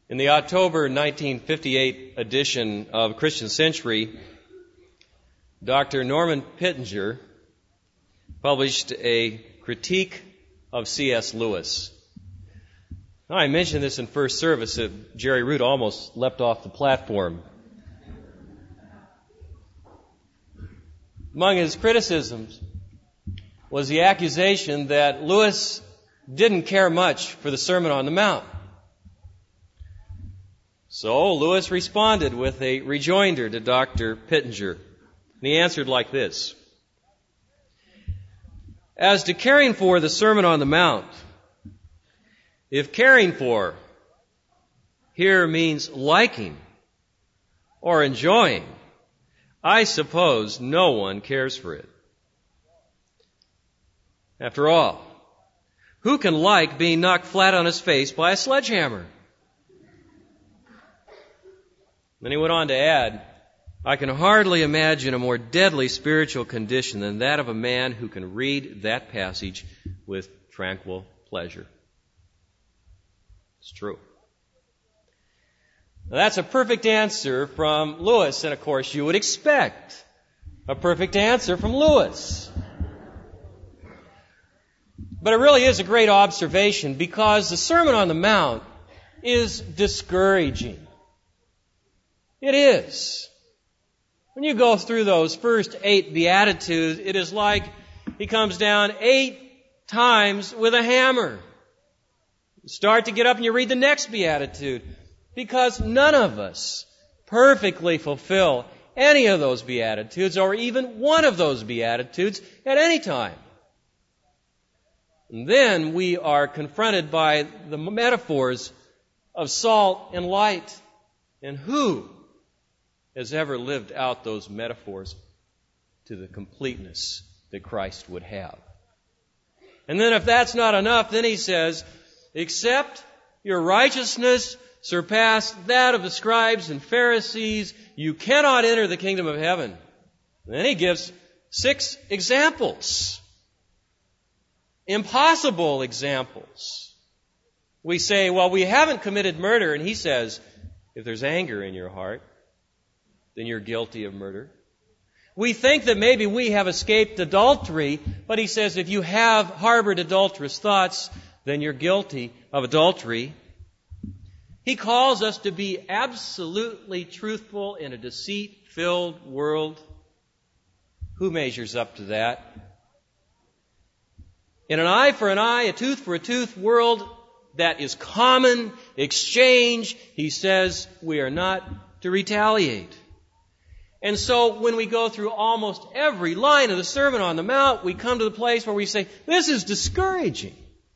In the October 1958 edition of Christian Century, Dr. Norman Pittenger published a critique of C.S. Lewis. Now, I mentioned this in first service that Jerry Root almost leapt off the platform. Among his criticisms was the accusation that Lewis didn't care much for the Sermon on the Mount. So Lewis responded with a rejoinder to Dr. Pittenger. And he answered like this: as to caring for the Sermon on the Mount, if caring for here means liking or enjoying, I suppose no one cares for it. After all, who can like being knocked flat on his face by a sledgehammer? Then he went on to add, I can hardly imagine a more deadly spiritual condition than that of a man who can read that passage with tranquil pleasure. It's true. Now, that's a perfect answer from Lewis, and of course you would expect a perfect answer from Lewis. But it really is a great observation because the Sermon on the Mount is discouraging. It is. When you go through those first 8 Beatitudes, it is like he comes down 8 times with a hammer. You start to get up and you read the next Beatitude, because none of us perfectly fulfill any of those Beatitudes or even one of those Beatitudes at any time. And then we are confronted by the metaphors of salt and light. And who has ever lived out those metaphors to the completeness that Christ would have? And then if that's not enough, then he says, except your righteousness surpass that of the scribes and Pharisees, you cannot enter the kingdom of heaven. And then he gives 6 examples. Impossible examples. We say, well, we haven't committed murder. And he says, if there's anger in your heart, then you're guilty of murder. We think that maybe we have escaped adultery, but he says if you have harbored adulterous thoughts, then you're guilty of adultery. He calls us to be absolutely truthful in a deceit-filled world. Who measures up to that? In an eye for an eye, a tooth for a tooth world that is common exchange, he says we are not to retaliate. And so when we go through almost every line of the Sermon on the Mount, we come to the place where we say, this is discouraging.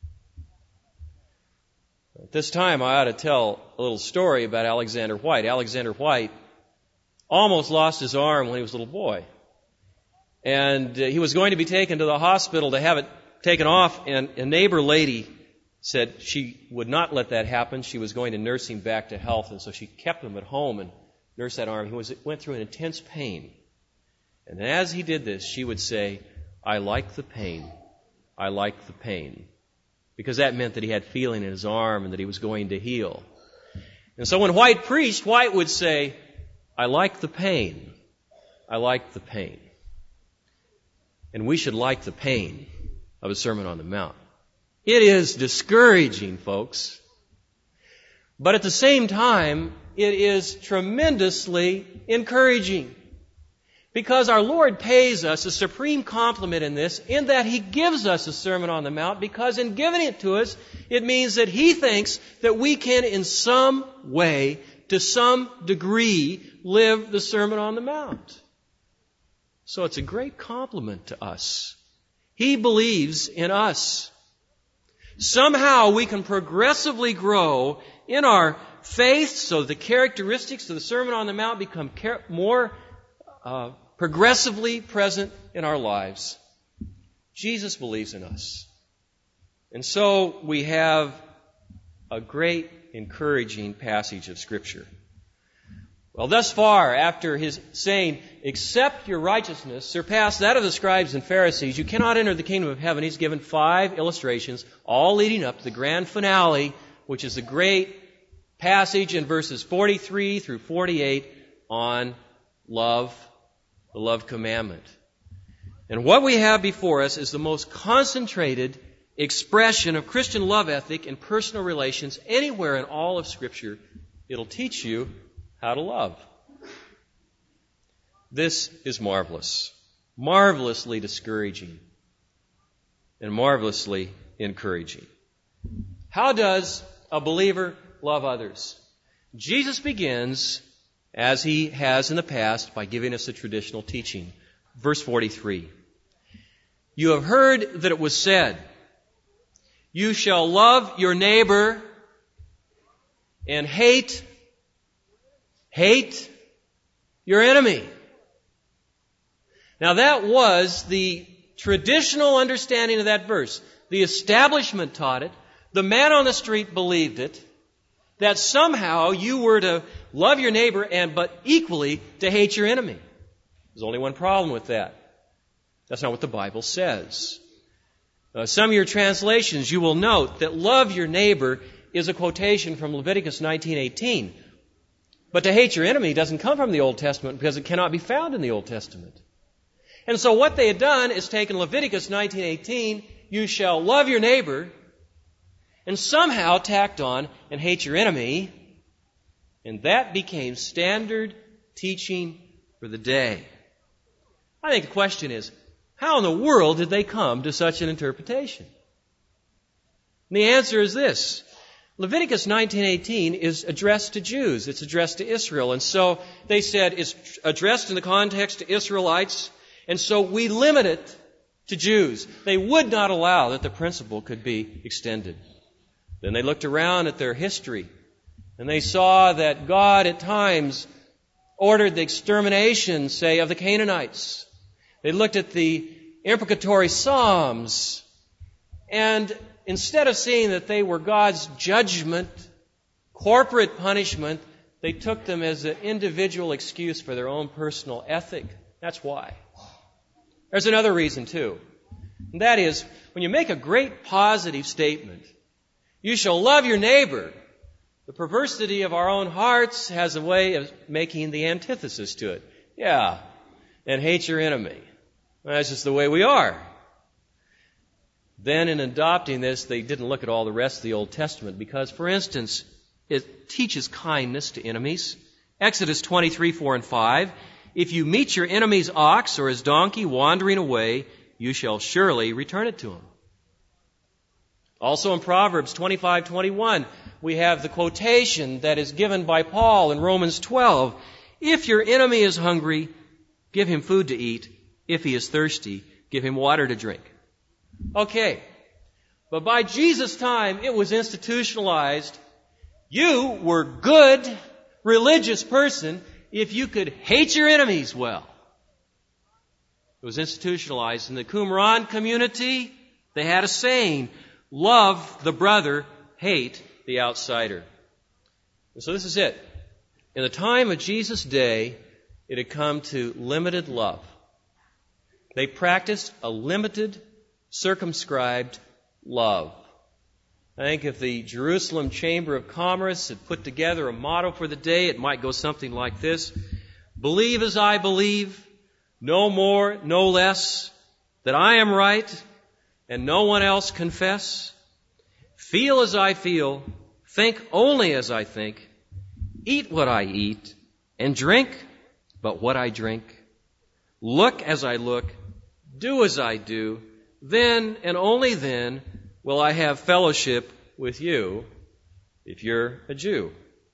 At this time, I ought to tell a little story about Alexander White. Alexander White almost lost his arm when he was a little boy. And he was going to be taken to the hospital to have it taken off, and a neighbor lady said she would not let that happen. She was going to nurse him back to health, and so she kept him at home and nursed that arm. He went through an intense pain. And as he did this, she would say, I like the pain. I like the pain. Because that meant that he had feeling in his arm and that he was going to heal. And so when White preached, White would say, I like the pain. I like the pain. And we should like the pain of a Sermon on the Mount. It is discouraging, folks. But at the same time, it is tremendously encouraging. Because our Lord pays us a supreme compliment in this, in that He gives us a Sermon on the Mount, because in giving it to us, it means that He thinks that we can in some way, to some degree, live the Sermon on the Mount. So it's a great compliment to us. He believes in us. Somehow we can progressively grow in our faith so that the characteristics of the Sermon on the Mount become more progressively present in our lives. Jesus believes in us. And so we have a great encouraging passage of Scripture. Well, thus far, after his saying, except your righteousness surpass that of the scribes and Pharisees, you cannot enter the kingdom of heaven, he's given 5 illustrations, all leading up to the grand finale, which is the great passage in verses 43 through 48 on love, the love commandment. And what we have before us is the most concentrated expression of Christian love ethic in personal relations anywhere in all of Scripture. It'll teach you how to love. This is marvelous, marvelously discouraging, and marvelously encouraging. How does a believer love others? Jesus begins, as he has in the past, by giving us a traditional teaching. Verse 43. You have heard that it was said, you shall love your neighbor and hate your enemy. Now that was the traditional understanding of that verse. The establishment taught it. The man on the street believed it. That somehow you were to love your neighbor but equally to hate your enemy. There's only one problem with that. That's not what the Bible says. Some of your translations, you will note that love your neighbor is a quotation from Leviticus 19:18. But to hate your enemy doesn't come from the Old Testament because it cannot be found in the Old Testament. And so what they had done is taken Leviticus 19:18, you shall love your neighbor, and somehow tacked on and hate your enemy, and that became standard teaching for the day. I think the question is, how in the world did they come to such an interpretation? And the answer is this. Leviticus 19:18 is addressed to Jews. It's addressed to Israel. And so they said it's addressed in the context to Israelites, and so we limit it to Jews. They would not allow that the principle could be extended. Then they looked around at their history, and they saw that God at times ordered the extermination, say, of the Canaanites. They looked at the imprecatory Psalms, and instead of seeing that they were God's judgment, corporate punishment, they took them as an individual excuse for their own personal ethic. That's why. There's another reason, too. And that is, when you make a great positive statement, you shall love your neighbor, the perversity of our own hearts has a way of making the antithesis to it. Yeah, and hate your enemy. That's just the way we are. Then in adopting this, they didn't look at all the rest of the Old Testament because, for instance, it teaches kindness to enemies. Exodus 23:4 and 5. If you meet your enemy's ox or his donkey wandering away, you shall surely return it to him. Also in Proverbs 25:21, we have the quotation that is given by Paul in Romans 12. If your enemy is hungry, give him food to eat. If he is thirsty, give him water to drink. Okay, but by Jesus' time, it was institutionalized. You were good, religious person if you could hate your enemies well. It was institutionalized. In the Qumran community, they had a saying, love the brother, hate the outsider. And so this is it. In the time of Jesus' day, it had come to limited love. They practiced a limited, circumscribed love. I think if the Jerusalem Chamber of Commerce had put together a motto for the day, it might go something like this. Believe as I believe, no more, no less, that I am right and no one else confess. Feel as I feel, think only as I think, eat what I eat, and drink but what I drink. Look as I look, do as I do, then and only then will I have fellowship with you if you're a Jew.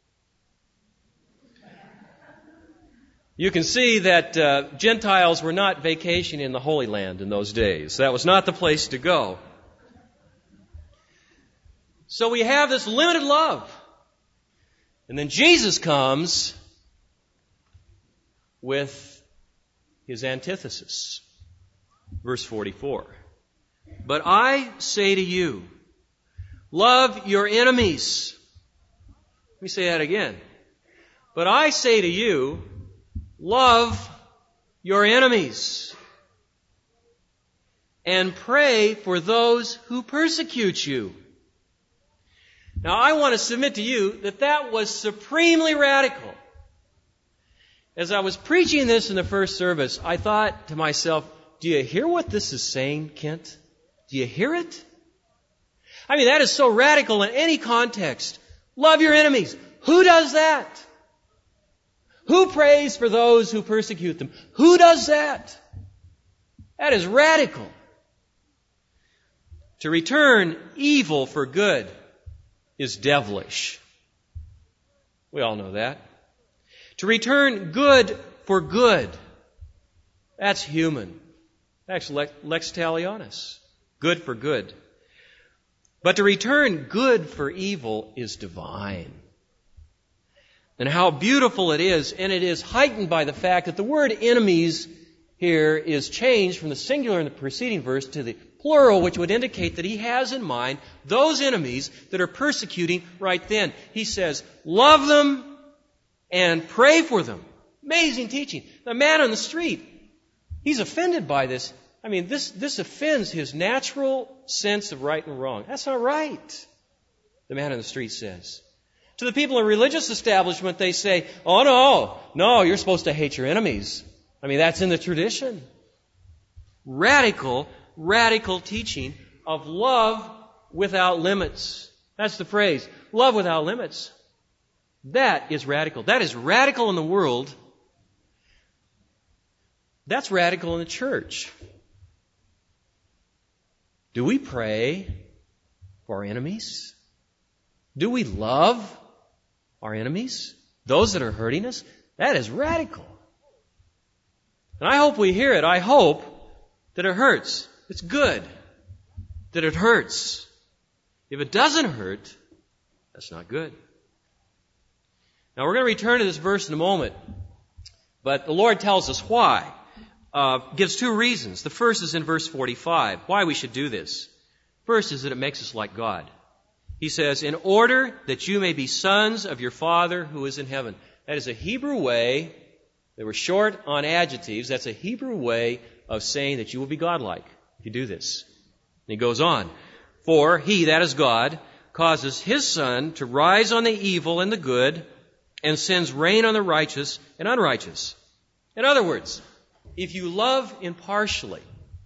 You can see that Gentiles were not vacationing in the Holy Land in those days. That was not the place to go. So we have this limited love. And then Jesus comes with his antithesis. Verse 44. But I say to you, love your enemies. Let me say that again. But I say to you, love your enemies. And pray for those who persecute you. Now, I want to submit to you that that was supremely radical. As I was preaching this in the first service, I thought to myself, do you hear what this is saying, Kent? Do you hear it? I mean, that is so radical in any context. Love your enemies. Who does that? Who prays for those who persecute them? Who does that? That is radical. To return evil for good is devilish. We all know that. To return good for good, that's human. That's lex talionis. Good for good. But to return good for evil is divine. And how beautiful it is, and it is heightened by the fact that the word enemies here is changed from the singular in the preceding verse to the plural, which would indicate that he has in mind those enemies that are persecuting right then. He says, love them and pray for them. Amazing teaching. The man on the street, he's offended by this. I mean, this offends his natural sense of right and wrong. That's not right, the man on the street says. To the people in religious establishment, they say, oh, no, you're supposed to hate your enemies. I mean, that's in the tradition. Radical teaching of love without limits. That's the phrase, love without limits. That is radical. That is radical in the world. That's radical in the church. Do we pray for our enemies? Do we love our enemies? Those that are hurting us? That is radical. And I hope we hear it. I hope that it hurts. It's good that it hurts. If it doesn't hurt, that's not good. Now we're going to return to this verse in a moment, but the Lord tells us why. Gives two reasons. The first is in verse 45, why we should do this. First is that it makes us like God. He says, in order that you may be sons of your Father who is in heaven. That is a Hebrew way, they were short on adjectives, that's a Hebrew way of saying that you will be godlike if you do this. And he goes on, for he, that is God, causes his sun to rise on the evil and the good, and sends rain on the righteous and unrighteous. In other words, if you love impartially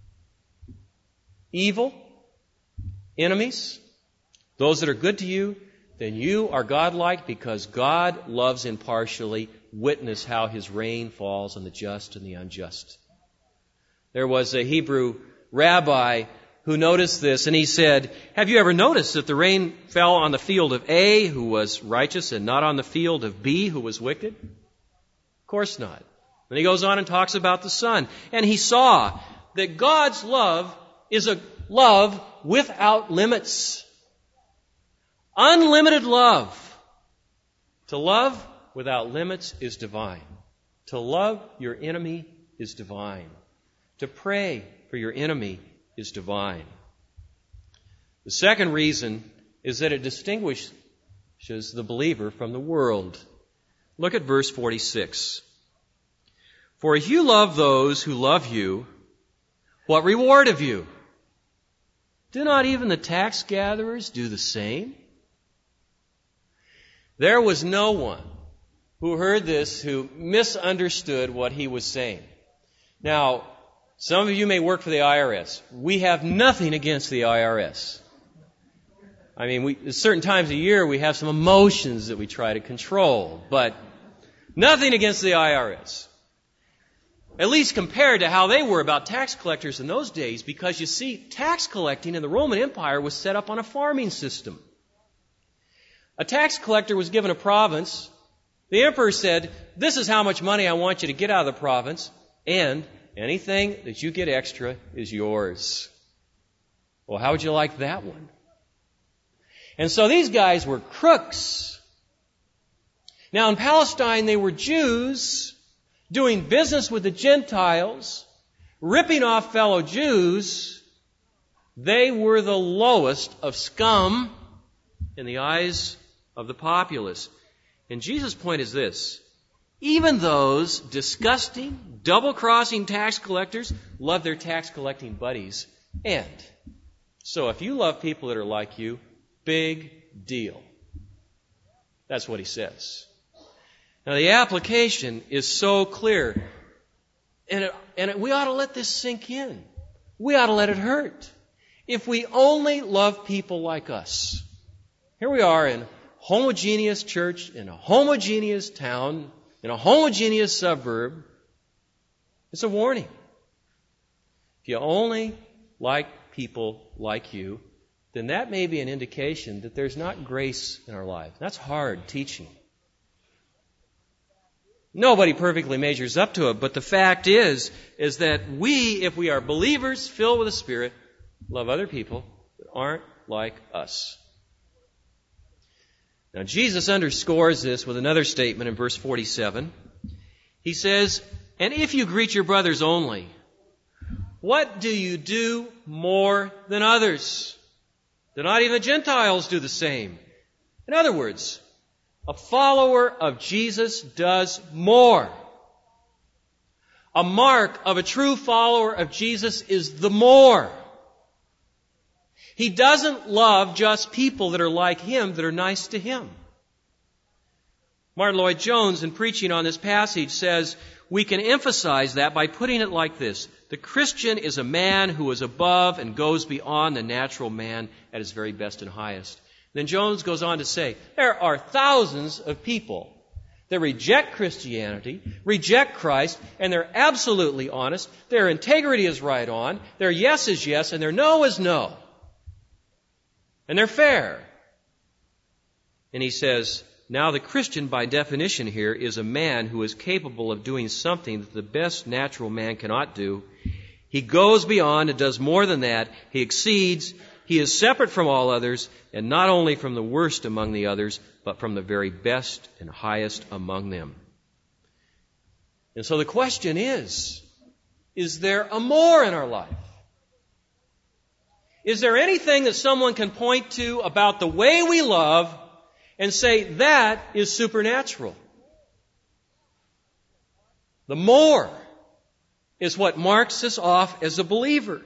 evil, enemies, those that are good to you, then you are godlike because God loves impartially. Witness how his rain falls on the just and the unjust. There was a Hebrew rabbi who noticed this, and he said, have you ever noticed that the rain fell on the field of A, who was righteous, and not on the field of B, who was wicked? Of course not. And he goes on and talks about the sun. And he saw that God's love is a love without limits. Unlimited love. To love without limits is divine. To love your enemy is divine. To pray for your enemy is divine. The second reason is that it distinguishes the believer from the world. Look at verse 46. For if you love those who love you, what reward have you? Do not even the tax gatherers do the same? There was no one who heard this who misunderstood what he was saying. Now, some of you may work for the IRS. We have nothing against the IRS. I mean, at certain times of year we have some emotions that we try to control, but nothing against the IRS. At least compared to how they were about tax collectors in those days, because you see, tax collecting in the Roman Empire was set up on a farming system. A tax collector was given a province. The emperor said, this is how much money I want you to get out of the province, and anything that you get extra is yours. Well, how would you like that one? And so these guys were crooks. Now in Palestine, they were Jews doing business with the Gentiles, ripping off fellow Jews. They were the lowest of scum in the eyes of the populace. And Jesus' point is this. Even those disgusting, double-crossing tax collectors love their tax-collecting buddies. And so if you love people that are like you, big deal. That's what he says. Now the application is so clear. And we ought to let this sink in. We ought to let it hurt. If we only love people like us. Here we are in a homogeneous church, in a homogeneous town, in a homogeneous suburb. It's a warning. If you only like people like you, then that may be an indication that there's not grace in our life. That's hard teaching. Nobody perfectly measures up to it, but the fact is that we, if we are believers filled with the Spirit, love other people that aren't like us. Now, Jesus underscores this with another statement in verse 47. He says, "And if you greet your brothers only, what do you do more than others? Do not even Gentiles do the same?" In other words, a follower of Jesus does more. A mark of a true follower of Jesus is the more. He doesn't love just people that are like him, that are nice to him. Martin Lloyd-Jones, in preaching on this passage, says, we can emphasize that by putting it like this. The Christian is a man who is above and goes beyond the natural man at his very best and highest. Then Jones goes on to say, there are thousands of people that reject Christianity, reject Christ, and they're absolutely honest. Their integrity is right on. Their yes is yes, and their no is no. And they're fair. And he says, now the Christian, by definition here, is a man who is capable of doing something that the best natural man cannot do. He goes beyond and does more than that. He exceeds. He is separate from all others, and not only from the worst among the others, but from the very best and highest among them. And so the question is there a more in our life? Is there anything that someone can point to about the way we love and say that is supernatural? The more is what marks us off as a believer.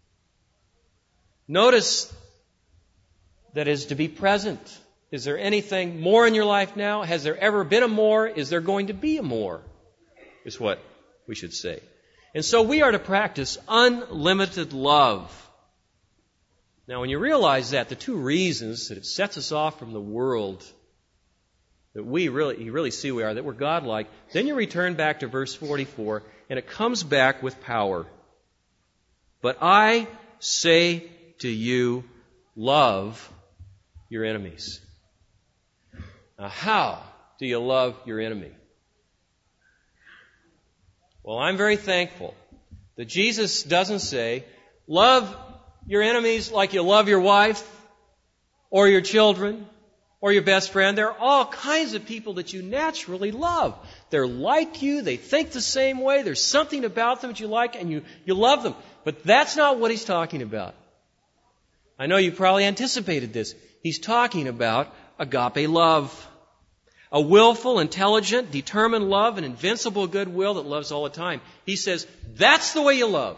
Notice that is to be present. Is there anything more in your life now? Has there ever been a more? Is there going to be a more? Is what we should say. And so we are to practice unlimited love. Now, when you realize that, the two reasons that it sets us off from the world, that you really see we are, that we're God-like, then you return back to verse 44, and it comes back with power. But I say to you, love your enemies. Now, how do you love your enemy? Well, I'm very thankful that Jesus doesn't say, love your enemies like you love your wife or your children or your best friend. There are all kinds of people that you naturally love. They're like you. They think the same way. There's something about them that you like and you love them. But that's not what he's talking about. I know you probably anticipated this. He's talking about agape love. A willful, intelligent, determined love, an invincible goodwill that loves all the time. He says, that's the way you love.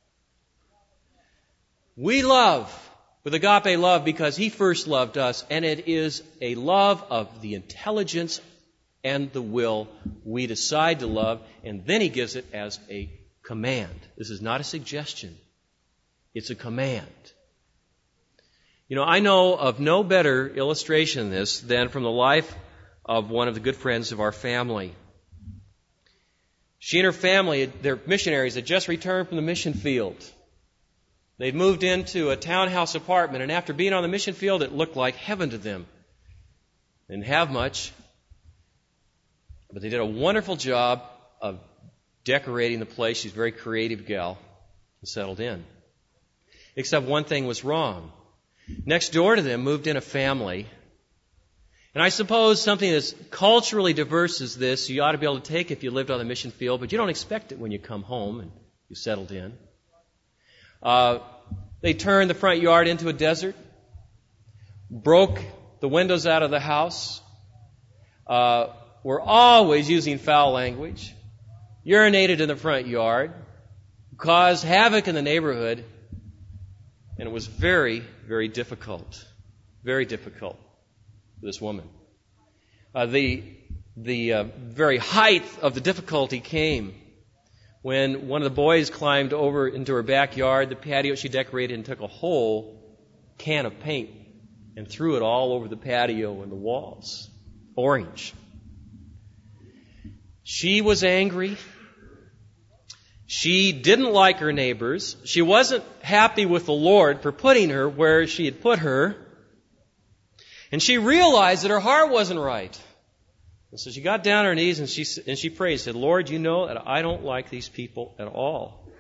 We love with agape love because he first loved us, and it is a love of the intelligence and the will. We decide to love, and then he gives it as a command. This is not a suggestion. It's a command. You know, I know of no better illustration of this than from the life of one of the good friends of our family. She and her family, their missionaries, had just returned from the mission field. They'd moved into a townhouse apartment, and after being on the mission field, it looked like heaven to them. They didn't have much, but they did a wonderful job of decorating the place. She's a very creative gal and settled in. Except one thing was wrong. Next door to them moved in a family. And I suppose something as culturally diverse as this, you ought to be able to take if you lived on the mission field, but you don't expect it when you come home and you settled in. They turned the front yard into a desert, broke the windows out of the house, were always using foul language, urinated in the front yard, caused havoc in the neighborhood, and it was very, very difficult. Very difficult. for this woman. The very height of the difficulty came when one of the boys climbed over into her backyard, the patio she decorated, and took a whole can of paint and threw it all over the patio and the walls. Orange. She was angry. She didn't like her neighbors. She wasn't happy with the Lord for putting her where she had put her. And she realized that her heart wasn't right. And so she got down on her knees and she prayed, said, Lord, you know that I don't like these people at all.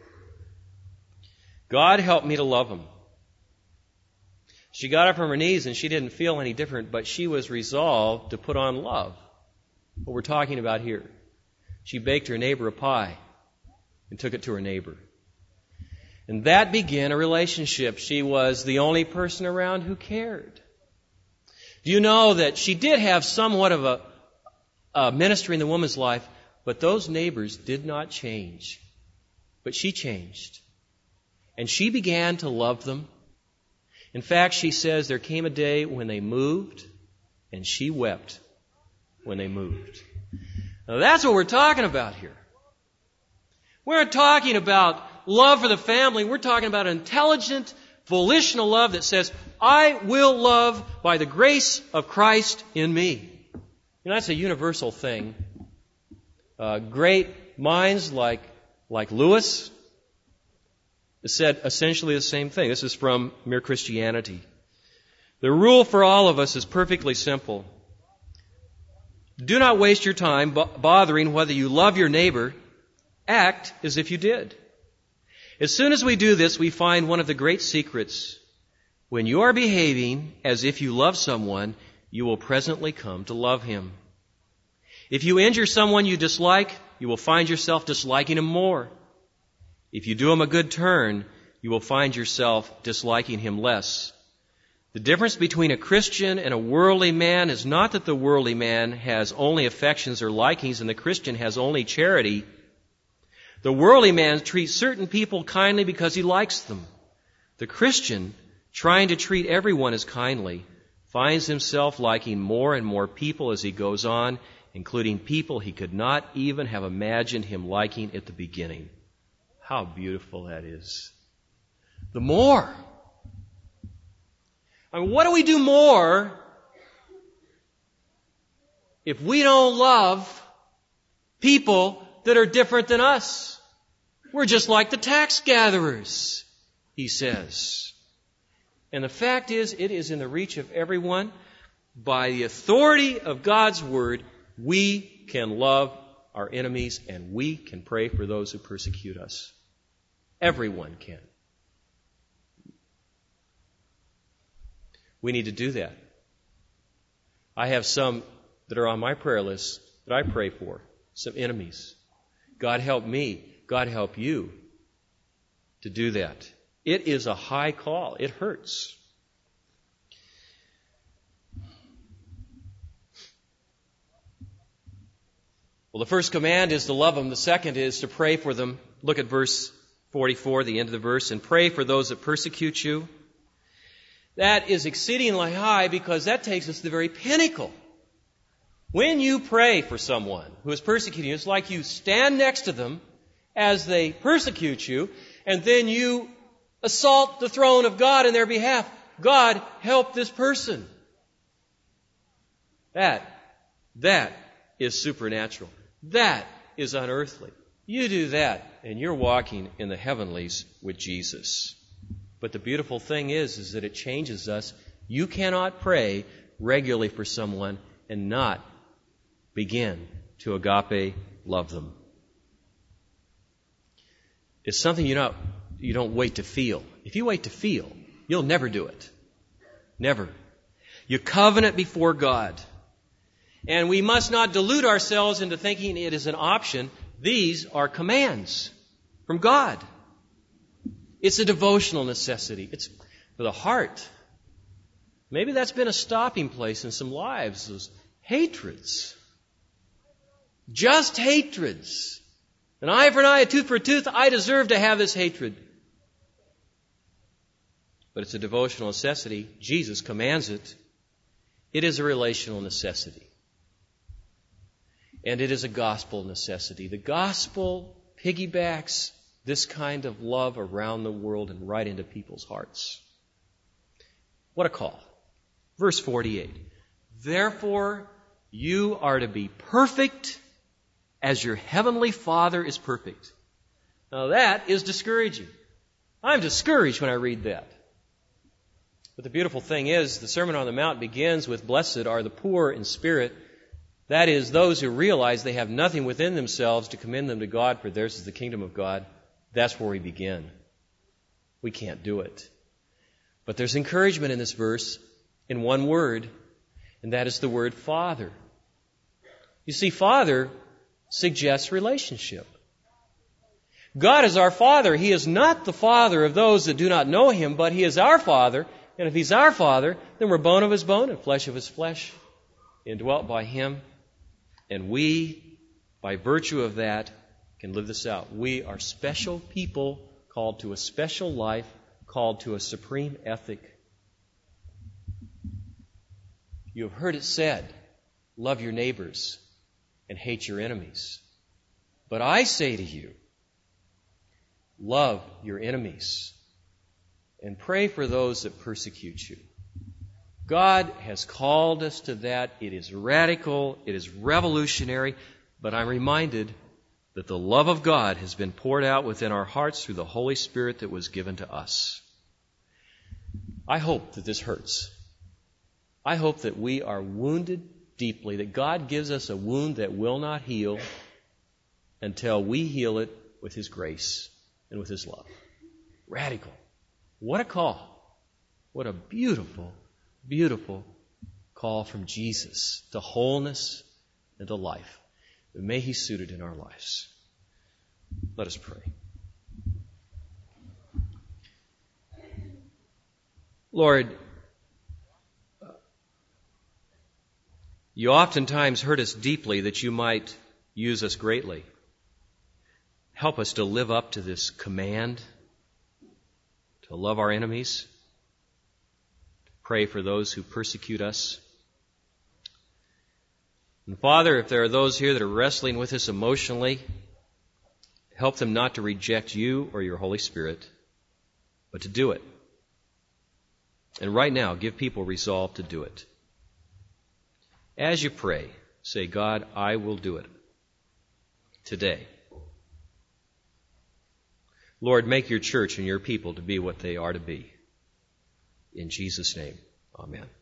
God, help me to love them. She got up from her knees and she didn't feel any different, but she was resolved to put on love. What we're talking about here. She baked her neighbor a pie and took it to her neighbor. And that began a relationship. She was the only person around who cared. Do you know that she did have somewhat of a ministry in the woman's life, but those neighbors did not change. But she changed. And she began to love them. In fact, she says there came a day when they moved, and she wept when they moved. Now that's what we're talking about here. We're not talking about love for the family. We're talking about intelligent, volitional love that says, I will love by the grace of Christ in me. You know, that's a universal thing. Great minds like Lewis said essentially the same thing. This is from Mere Christianity. The rule for all of us is perfectly simple. Do not waste your time bothering whether you love your neighbor. Act as if you did. As soon as we do this, we find one of the great secrets. When you are behaving as if you love someone, you will presently come to love him. If you injure someone you dislike, you will find yourself disliking him more. If you do him a good turn, you will find yourself disliking him less. The difference between a Christian and a worldly man is not that the worldly man has only affections or likings and the Christian has only charity. The worldly man treats certain people kindly because he likes them. The Christian, trying to treat everyone as kindly, finds himself liking more and more people as he goes on, including people he could not even have imagined him liking at the beginning. How beautiful that is. The more. I mean, what do we do more if we don't love people that are different than us? We're just like the tax gatherers, he says. And the fact is, it is in the reach of everyone. By the authority of God's Word, we can love our enemies and we can pray for those who persecute us. Everyone can. We need to do that. I have some that are on my prayer list that I pray for, some enemies. God help me, God help you to do that. It is a high call. It hurts. Well, the first command is to love them. The second is to pray for them. Look at verse 44, the end of the verse, and pray for those that persecute you. That is exceedingly high because that takes us to the very pinnacle. When you pray for someone who is persecuting you, it's like you stand next to them as they persecute you, and then you assault the throne of God in their behalf. God, help this person. That is supernatural. That is unearthly. You do that, and you're walking in the heavenlies with Jesus. But the beautiful thing is that it changes us. You cannot pray regularly for someone and not begin to agape love them. It's something you don't wait to feel. If you wait to feel, you'll never do it. Never. You covenant before God. And we must not delude ourselves into thinking it is an option. These are commands from God. It's a devotional necessity. It's for the heart. Maybe that's been a stopping place in some lives, those hatreds. Just hatreds. An eye for an eye, a tooth for a tooth. I deserve to have this hatred. But it's a devotional necessity. Jesus commands it. It is a relational necessity. And it is a gospel necessity. The gospel piggybacks this kind of love around the world and right into people's hearts. What a call. Verse 48. Therefore, you are to be perfect as your heavenly Father is perfect. Now that is discouraging. I'm discouraged when I read that. But the beautiful thing is, the Sermon on the Mount begins with, blessed are the poor in spirit. That is, those who realize they have nothing within themselves to commend them to God, for theirs is the kingdom of God. That's where we begin. We can't do it. But there's encouragement in this verse in one word, and that is the word Father. You see, Father suggests relationship. God is our Father. He is not the Father of those that do not know Him, but He is our Father. And if He's our Father, then we're bone of His bone and flesh of His flesh, indwelt by Him. And we, by virtue of that, can live this out. We are special people called to a special life, called to a supreme ethic. You have heard it said, love your neighbors and hate your enemies. But I say to you, love your enemies and pray for those that persecute you. God has called us to that. It is radical. It is revolutionary. But I'm reminded that the love of God has been poured out within our hearts through the Holy Spirit that was given to us. I hope that this hurts. I hope that we are wounded deeply, that God gives us a wound that will not heal until we heal it with His grace and with His love. Radical. What a call. What a beautiful, beautiful call from Jesus to wholeness and to life. But may He suit it in our lives. Let us pray. Lord, You oftentimes hurt us deeply that You might use us greatly. Help us to live up to this command, to love our enemies, to pray for those who persecute us. And Father, if there are those here that are wrestling with us emotionally, help them not to reject You or Your Holy Spirit, but to do it. And right now, give people resolve to do it. As you pray, say, God, I will do it today. Lord, make Your church and Your people to be what they are to be. In Jesus' name, amen.